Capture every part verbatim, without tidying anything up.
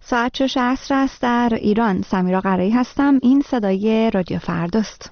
ساعت شش عصر است در ایران. سمیرا قرایی هستم. این صدای رادیو فرداست.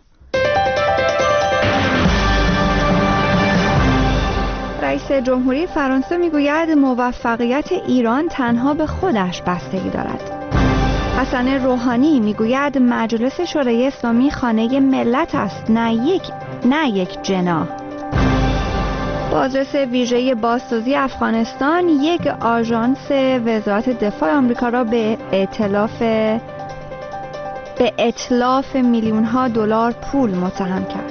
رئیس جمهوری فرانسه میگوید موفقیت ایران تنها به خودش بستگی دارد. حسن روحانی میگوید مجلس شورای اسلامی خانه ملت است، نه یک نه یک جناح. بازرس ویژه بازسازی افغانستان یک آژانس وزارت دفاع آمریکا را به ائتلاف به اتلاف میلیون ها دلار پول متهم کرد.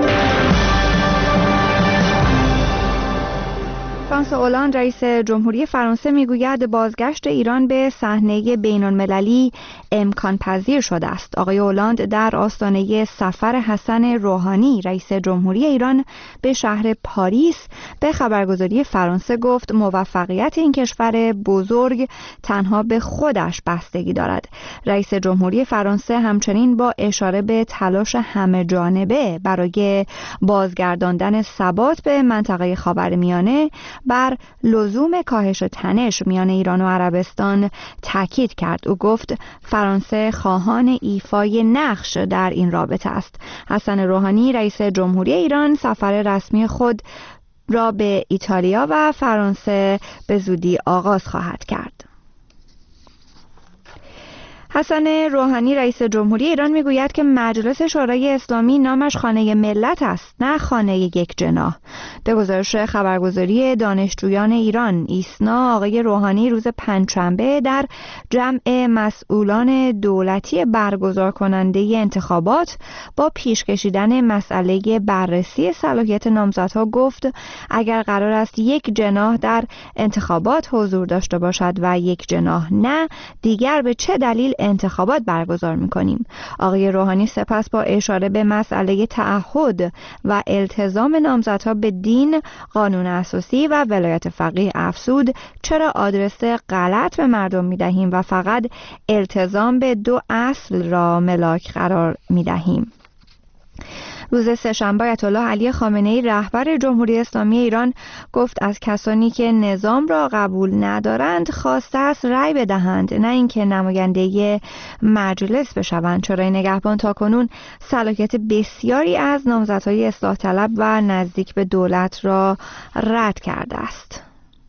فرانسوا اولاند رئیس جمهوری فرانسه میگوید بازگشت ایران به صحنه بین‌المللی امکان پذیر شده است. آقای اولاند در آستانه سفر حسن روحانی رئیس جمهوری ایران به شهر پاریس به خبرگزاری فرانسه گفت موفقیت این کشور بزرگ تنها به خودش بستگی دارد. رئیس جمهوری فرانسه همچنین با اشاره به تلاش همه جانبه برای بازگرداندن ثبات به منطقه خاورمیانه بر لزوم کاهش تنش میان ایران و عربستان تاکید کرد. او گفت فرانسه خواهان ایفای نقش در این رابطه است. حسن روحانی رئیس جمهوری ایران سفر رسمی خود را به ایتالیا و فرانسه به زودی آغاز خواهد کرد. حسن روحانی رئیس جمهوری ایران میگوید که مجلس شورای اسلامی نامش خانه ملت است، نه خانه یک جناح. به گزارش خبرگزاری دانشجویان ایران ایسنا، آقای روحانی روز پنجشنبه در جمع مسئولان دولتی برگزار کننده انتخابات با پیش کشیدن مسئله بررسی صلاحیت نامزدها گفت اگر قرار است یک جناح در انتخابات حضور داشته باشد و یک جناح نه، دیگر به چه دلیل انتخابات برگزار می‌کنیم؟ آقای روحانی سپس با اشاره به مسئله تعهد و التزام نامزدها به دین، قانون اساسی و ولایت فقیه افزود چرا آدرس غلط به مردم می‌دهیم و فقط التزام به دو اصل را ملاک قرار می‌دهیم. روز سه‌شنبه آیت الله علی خامنه‌ای رهبر جمهوری اسلامی ایران گفت از کسانی که نظام را قبول ندارند خواسته است رأی بدهند، نه اینکه نماینده مجلس بشوند. شورای نگهبان تاکنون صلاحیت بسیاری از نامزدهای اصلاح طلب و نزدیک به دولت را رد کرده است.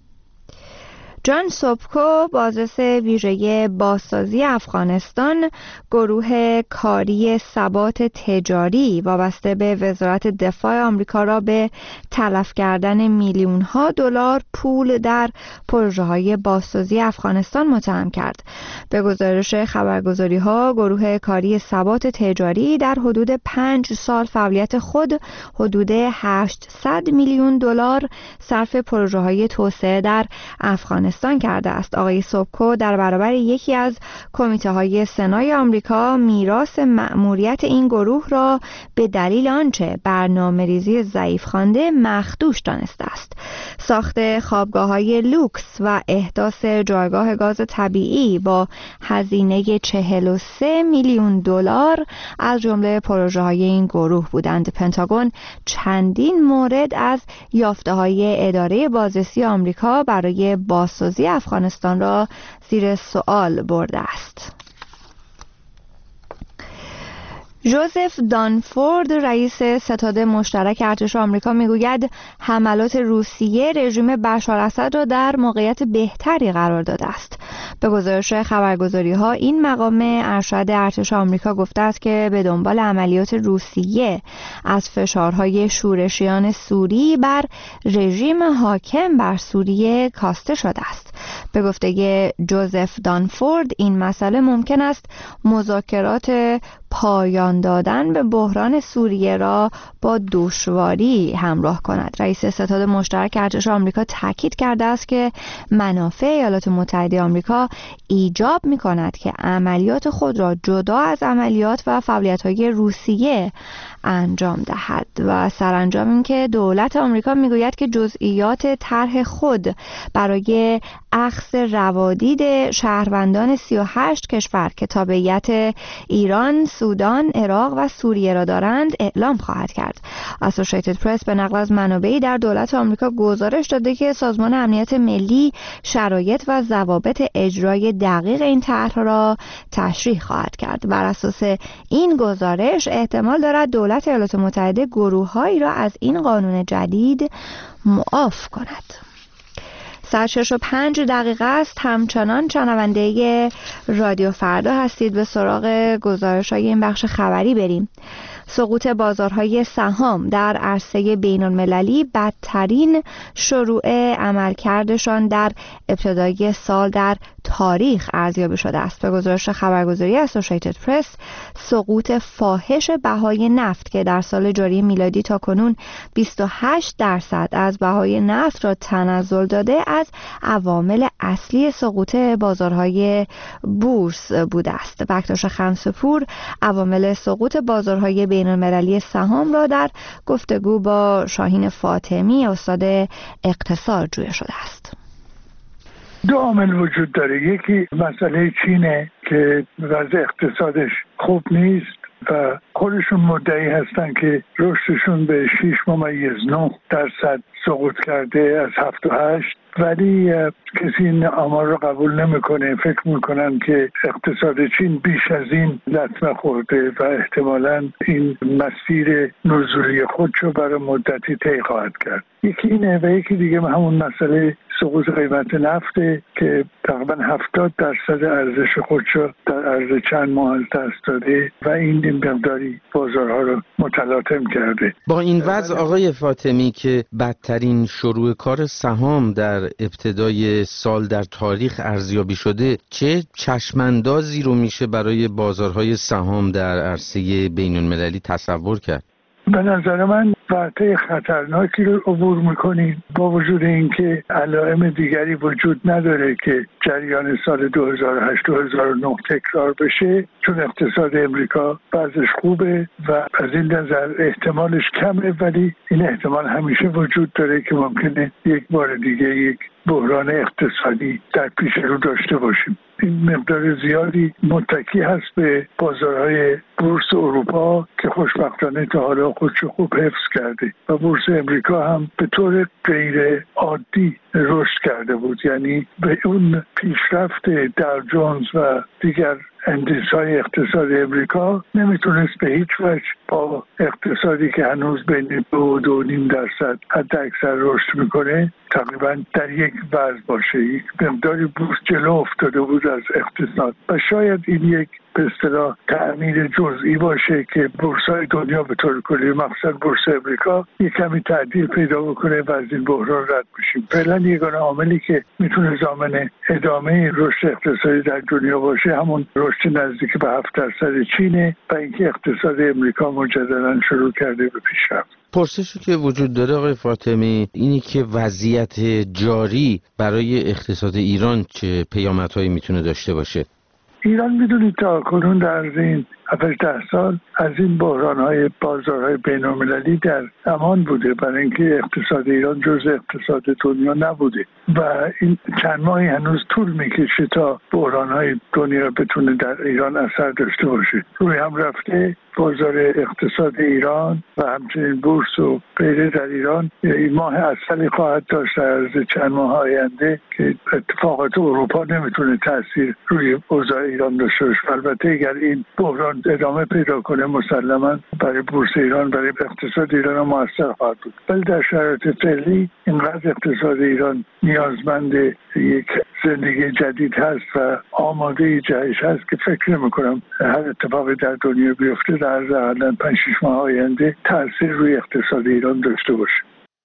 جان سوبکو بازرس ویژه بازسازی افغانستان گروه کاری ثبات تجاری وابسته به وزارت دفاع آمریکا را به تلف کردن میلیون ها دلار پول در پروژه های بازسازی افغانستان متهم کرد. به گزارش خبرگزاری ها گروه کاری ثبات تجاری در حدود پنج سال فعالیت خود حدود هشتصد میلیون دلار صرف پروژه های توسعه در افغانستان کرده است. آقای سوبکو در برابر یکی از کمیته های سنای آمریکا میراث مأموریت این گروه را به دلیل آنچه برنامه‌ریزی ضعیف خوانده مخدوش دانسته است. ساخت خوابگاه‌های لوکس و احداث جایگاه گاز طبیعی با هزینه چهل و سه میلیون دلار از جمله پروژه‌های این گروه بودند. پنتاگون چندین مورد از یافته‌های اداره بازرسی آمریکا برای بازسازی افغانستان را زیر سوال برده است. جوزف دانفورد رئیس ستاد مشترک ارتش آمریکا میگوید حملات روسیه رژیم بشار اسد را در موقعیت بهتری قرار داده است. به گزارش خبرگزاری ها این مقام ارشد ارتش آمریکا گفته است که به دنبال عملیات روسیه از فشارهای شورشیان سوری بر رژیم حاکم بر سوریه کاسته شده است. به گفته جوزف دانفورد این مسئله ممکن است مذاکرات پایان دادن به بحران سوریه را با دشواری همراه کند. رئیس ستاد مشترک ارتش آمریکا تاکید کرده است که منافع ایالات متحده آمریکا ایجاب می کند که عملیات خود را جدا از عملیات و فعالیت‌های روسیه انجام دهد و سرانجام این که دولت آمریکا میگوید که جزئیات طرح خود برای اخذ روادید شهروندان سی و هشت کشور که تابعیت ایران، سودان، عراق و سوریه را دارند اعلام خواهد کرد. اسوسییتد پرس به نقل از منابعی در دولت آمریکا گزارش داده که سازمان امنیت ملی شرایط و ضوابط اجرای دقیق این طرح را تشریح خواهد کرد. بر اساس این گزارش احتمال دارد دولت ایالات متحده گروه‌هایی را از این قانون جدید معاف کند. ساعت شش و پنج دقیقه است. همچنان شنونده رادیو فردا هستید. به سراغ گزارش‌های این بخش خبری بریم. سقوط بازارهای سهام در عرصه بین‌المللی بدترین شروع عملکردشان در ابتدای سال در تاریخ ارزیابی شده است. به گزارش خبرگزاری اسوسییتد پرس، سقوط فاحش بهای نفت که در سال جاری میلادی تاکنون بیست و هشت درصد از بهای نفت را تنزل داده از عوامل اصلی سقوط بازارهای بورس بوده است. بکتاش خمسه‌پور عوامل سقوط بازارهای بین‌المللی سهام را در گفتگو با شاهین فاطمی استاد اقتصاد جویا شده است. دو عامل وجود داره. یکی مسئله چینه که وضع اقتصادش خوب نیست و خودشون مدعی هستن که رشدشون به شش ممیز نه درصد سقوط کرده از هفت و هشت، ولی کسی این آمار رو قبول نمیکنه. فکر میکنن که اقتصاد چین بیش از این لطمه خورده و احتمالاً این مسیر نزولی خودشو برای مدتی طی خواهد کرد. یکی اینه و یکی دیگه همون مسئله سقوط قیمت نفته که تقریبا هفتاد درصد ارزش خودشو در عرض چند ماه از دست داده و این مقداری بازارها رو متلاطم کرده. با این وضع آقای فاطمی که بدترین شروع کار سهام در ابتدای سال در تاریخ ارزیابی شده، چه چشماندازی رو میشه برای بازارهای سهام در عرصه بین‌المللی تصور کرد؟ به نظر من وقتی خطرناکی رو عبور میکنیم، با وجود اینکه علائم دیگری وجود نداره که جریان سال دو هزار و هشت دو هزار و نه تکرار بشه، چون اقتصاد امریکا بعضش خوبه و از این نظر احتمالش کمه، ولی این احتمال همیشه وجود داره که ممکنه یک بار دیگه یک بحران اقتصادی در پیش رو داشته باشیم. این مقدار زیادی متکی هست به بازارهای بورس اروپا که خوشبختانه تا حالا خودشو خوب حفظ کرده و بورس امریکا هم به طور غیر عادی رشد کرده بود. یعنی به اون پیشرفت داو جونز و دیگر اندیس‌های اقتصاد امریکا نمیتونست به هیچ وجه با اقتصادی که هنوز بین دو و دو نیم درصد حد اکثر رشد میکنه تقریبا در یک وضع باشه. یک مقداری بورس جلو افتاده بود از اقتصاد و شاید این یک به اصطلاح تعمیر جزئی باشه که بورس‌های دنیا به طور کلی مخصوصا بورس امریکا یک کمی تعدیل پیدا بکنه و از این بحران رد بشیم. فعلا یگانه عاملی که میتونه ضامن ادامه رشد اقتصادی در دنیا باشه همون رشد نزدیک به هفت درصد چینه و اینکه اقتصاد امریکا مجددا شروع کرده به پیشرفت. پرسشی که وجود داره آقای فاطمی اینی که وضعیت جاری برای اقتصاد ایران چه پیامدهایی میتونه داشته باشه؟ ایران میدونید تا کنون در این هفت ده سال از این بحران‌های بازارهای بین‌المللی در امان بوده، برای اینکه اقتصاد ایران جزء اقتصاد دنیا نبوده و این چند ماهی هنوز طول میکشه تا بحران‌های دنیا بتونه در ایران اثر داشته باشه. روی هم رفته بازار اقتصاد ایران و همچنین بورس و غیره در ایران این ماه اصلی خواهد داشت از چند ماه آینده که اتفاقات اروپا نمیتونه تاثیر روی اوضاع ایران داشته باشه. البته اگر این بحران ادامه پیدا کنه مسلما برای بورس ایران، برای اقتصاد ایران موثر خواهد بود، ولی در شرایط فعلی اینقدر اقتصاد ایران نیازمند یک زندگی جدید هست و آماده جهش هست که فکر نمی‌کنم هر اتفاقی در دنیا بیفته در عرض پنج شش ماه آینده تاثیر روی اقتصاد ایران داشته باشه.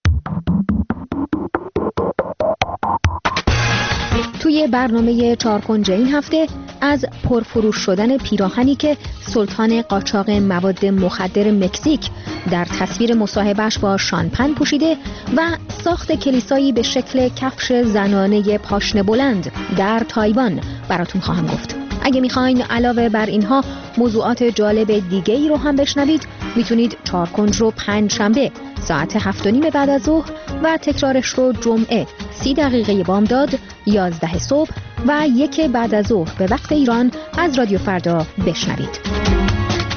توی برنامه چهارکنج این هفته از پرفروش شدن پیراهنی که سلطان قاچاق مواد مخدر مکزیک در تصویر مصاحبهش با شان پن پوشیده و ساخت کلیسایی به شکل کفش زنانه پاشنه بلند در تایوان براتون خواهم گفت. اگه میخواین علاوه بر اینها موضوعات جالب دیگه ای رو هم بشنوید، میتونید چهارکنج رو پنج شنبه ساعت هفت و نیم بعد از ظهر و تکرارش رو جمعه سی دقیقه بامداد یازده صبح و یک بعد از ظهر به وقت ایران از رادیو فردا بشنوید.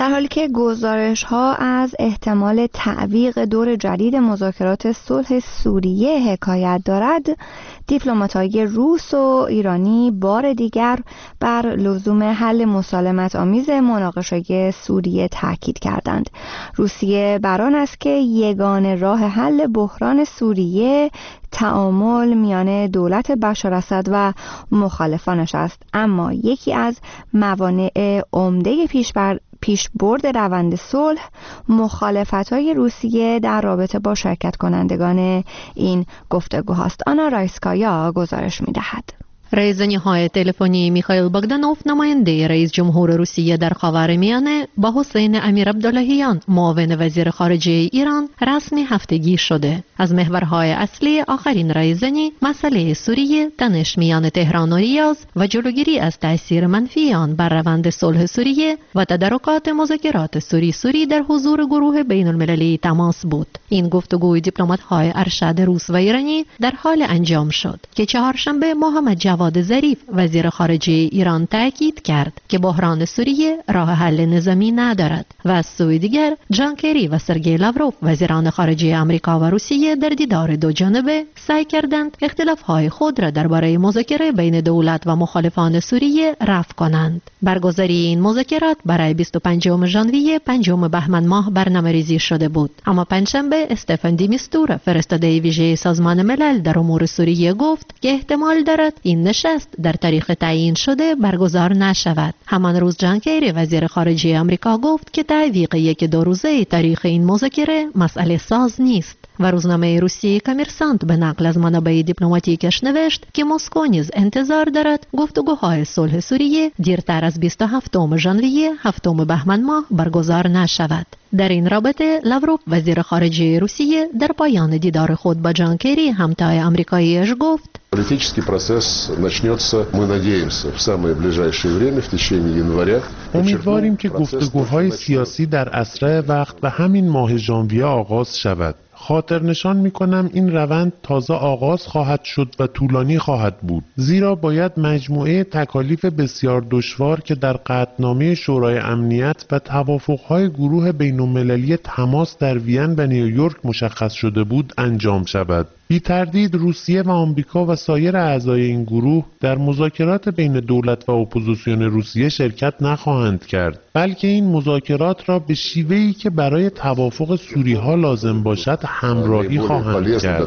در حالی که گزارش ها از احتمال تعویق دور جدید مذاکرات صلح سوریه حکایت دارد، دیپلمات‌های روس و ایرانی بار دیگر بر لزوم حل مسالمت آمیز مناقشه سوریه تاکید کردند. روسیه بر آن است که یگانه راه حل بحران سوریه تعامل میان دولت بشار اسد و مخالفانش است، اما یکی از موانع عمده پیشبر پیشبرد روند صلح مخالفت‌های روسیه در رابطه با شرکت کنندگان این گفتگوهاست. آنا رایسکایا گزارش می‌دهد. رئیس نهایی تلفنی میخائیل باگدانوف نماینده رئیس جمهور روسیه در خاورمیانه با حسین امیر عبداللهیان معاون وزیر خارجه ایران رسمی هفتگی شده. از محورهای اصلی آخرین رایزنی مسئله سوریه، تنش میان تهران و ریاض و جلوگیری از تأثیر منفی آن بر روند صلح سوریه و تدارکات مذاکرات سوری سوری در حضور گروه بین المللی تماس بود. این گفتگوی دیپلمات‌های ارشد روس و ایرانی در حال انجام شد که چهارشنبه محمد جواد ظریف وزیر خارجه ایران تاکید کرد که بحران سوریه راه حل نظامی ندارد و از سوی دیگر جان کری و سرگئی لاوروف وزیران خارجه آمریکا و روسیه در دیدار دو جانبه سعی کردند اختلاف‌های خود را درباره مذاکره بین دولت و مخالفان سوریه رفع کنند. برگزاری این مذاکرات برای بیست و پنجم ژانویه پنجم بهمن ماه برنامه‌ریزی شده بود، اما پنجشنبه استفان دی میستور فرستاده ویژه سازمان ملل در امور سوریه گفت که احتمال دارد این نشست در تاریخ تعیین شده برگزار نشود. همان روز جان کری وزیر خارجه آمریکا گفت که تعویق یک دو روزه تاریخ این مذاکره مسئله ساز نیست و روزنامه روسیه کامرسانت به نقل از منابع دیپلماتیکش نوشت که مسکو نیز انتظار دارد گفتگوهای صلح سوریه دیرتر از بیست و هفتم ژانویه هفتم بهمن ماه برگزار نشود. در این رابطه لاوروف وزیر خارجه روسیه در پایان دیدار خود با جان کری همتای آمریکاییش گفت Политический процесс начнется, мы надеемся, в самое ближайшее время, в течение января. امیدواریم که گفتگوهای سیاسی در اسرع وقت و همین ماه ژانویه آغاز شود. خاطر نشان می کنم این روند تازه آغاز خواهد شد و طولانی خواهد بود، زیرا باید مجموعه تکالیف بسیار دشوار که در قطعنامه شورای امنیت و توافقهای گروه بین المللی تماس در وین و نیویورک مشخص شده بود انجام شود. بی تردید روسیه و آمریکا و سایر اعضای این گروه در مذاکرات بین دولت و اپوزیسیون روسیه شرکت نخواهند کرد، بلکه این مذاکرات را به شیوهی که برای توافق سوری ها لازم باشد همراهی خواهند کرد.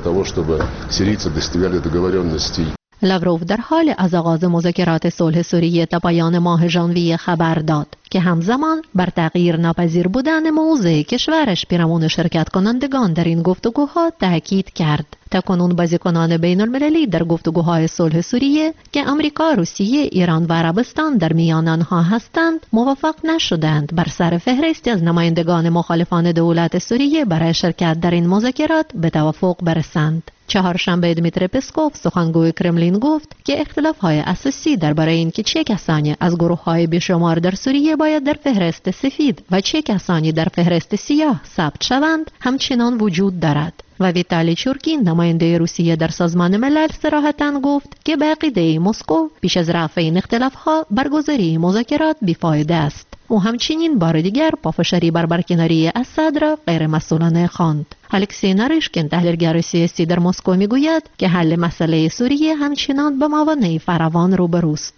لاوروف در حال از آغاز مذاکرات صلح سوریه تا پایان ماه ژانویه خبر داد که همزمان بر تغییر ناپذیر بودن موضع کشورش پیرامون شرکت کنندگان در این گفتگوها تاکید کرد. تاکنون بازیکنان بین المللی در گفتگوهای صلح سوریه که آمریکا، روسیه، ایران و عربستان در میان آنها هستند موافق نشدند بر سر فهرستی از نمایندگان مخالفان دولت سوریه برای شرکت در این مذاکرات به توافق برسند. چهارشنبه دمیتری پسکوف سخنگوی کرملین گفت که اختلاف‌های اساسی درباره اینکه چه کسانی از گروه‌های بیشمار در سوریه باید در فهرست سفید و چه کسانی در فهرست سیاه ثبت شوند همچنان وجود دارد. و ویتالی چورکین نماینده روسیه در سازمان ملل صراحتاً گفت که به عقیده مسکو پیش از رفع این اختلاف‌ها برگزاری مذاکرات بیفایده است. او همچنین بار دیگر پافشاری بر برکناری اسد را غیر مسئولانه خواند. الکسی ناریشکین تحلیلگر سیاسی در مسکو میگوید که حل مسئله سوریه همچنان با موانع فراوان روبروست.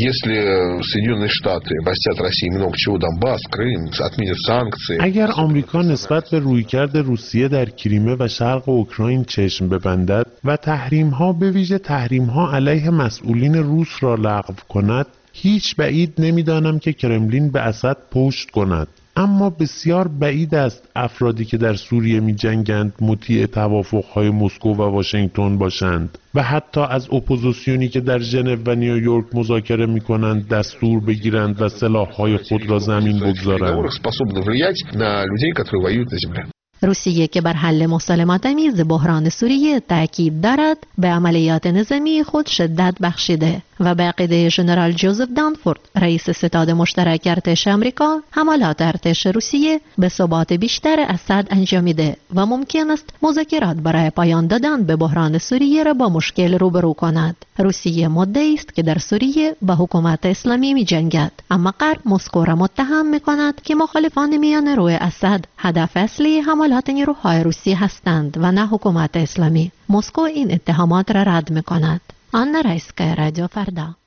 اگر آمریکا نسبت به رویکرد روسیه در کریمه و شرق اوکراین چشم ببندد و تحریم‌ها به ویژه تحریم‌ها علیه مسئولین روس را لغو کند، هیچ بعید نمی‌دانم که کرملین به اسد پشت کند. اما بسیار بعید است افرادی که در سوریه می جنگند مطیع توافقهای مسکو و واشنگتن باشند و حتی از اپوزیسیونی که در ژنو و نیویورک مذاکره می کنند دستور بگیرند و سلاح‌های خود را زمین بگذارند. روسیه که بر حل مسالمت‌آمیز بحران سوریه تاکید دارد به عملیات نظامی خود شدت بخشیده و به عقیده ژنرال جوزف دانفورد رئیس ستاد مشترک ارتش آمریکا، حملات ارتش روسیه به ثبات بیشتر اسد انجامیده و ممکن است مذاکرات برای پایان دادن به بحران سوریه را با مشکل روبرو کند. روسیه مدعی است که در سوریه با حکومت اسلامی می جنگد، اما غرب مسکو را متهم می کند که مخالفان میان روی اسد هدف اصلی حملات نیروهای روسیه هستند و نه حکومت اسلامی. مسکو این اتهامات را رد می کند. آن رئیس که رادیو فردا.